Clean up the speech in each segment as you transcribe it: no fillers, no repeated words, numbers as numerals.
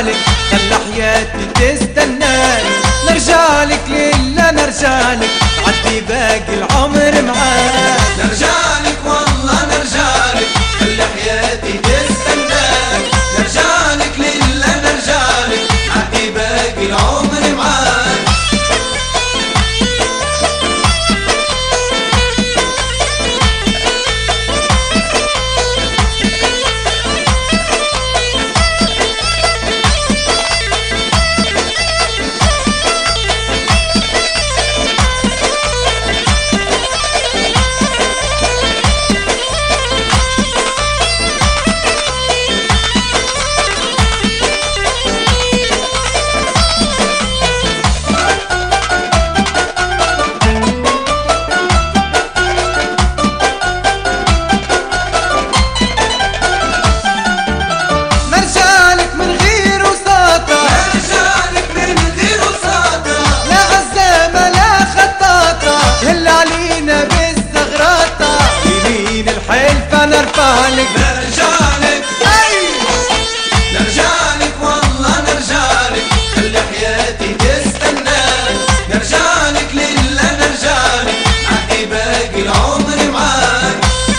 نرجالك، خلى حياتي تستناك. نرجالك لله نرجالك، عدي باقي العمر معاك. نرجالك والله نرجالك، خلى حياتي تستناك. نرجالك لله نرجالك، عدي باقي العمر معاك. نرجالك نرجالك نرجالك والله نرجالك، خلى حياتي تستناك. نرجالك لله نرجالك، عدي باقي العمر معاك.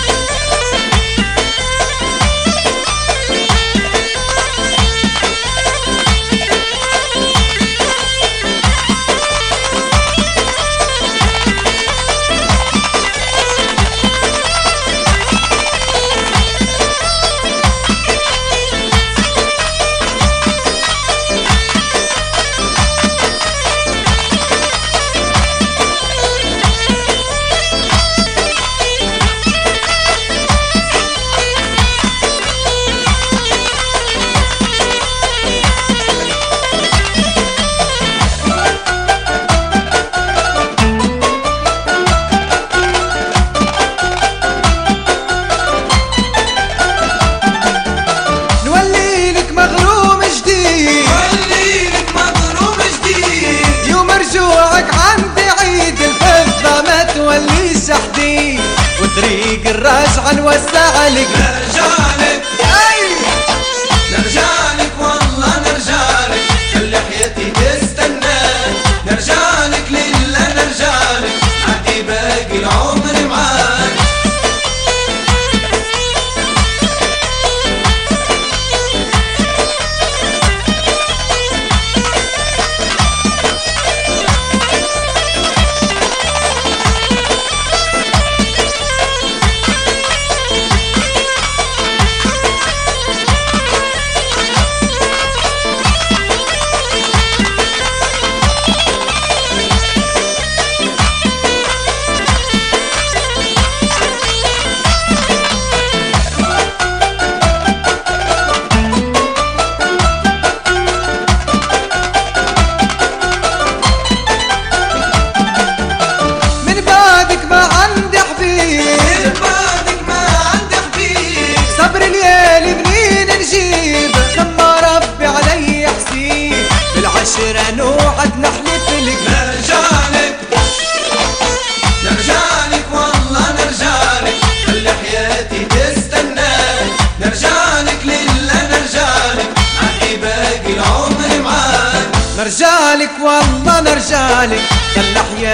وطريق الراجعة نوسع لك. نرجالك نرجالك والله نرجالك، خلى حياتي تستناك. نرجالك لله نرجالك، عدي باقي العمر معاك. نوعد نحلف لك. نرجالك نرجالك والله نرجالك، خلى حياتي تستناك. نرجالك لله نرجالك، عدي باقي العمر معاك. نرجالك والله نرجالك، خلى حياتي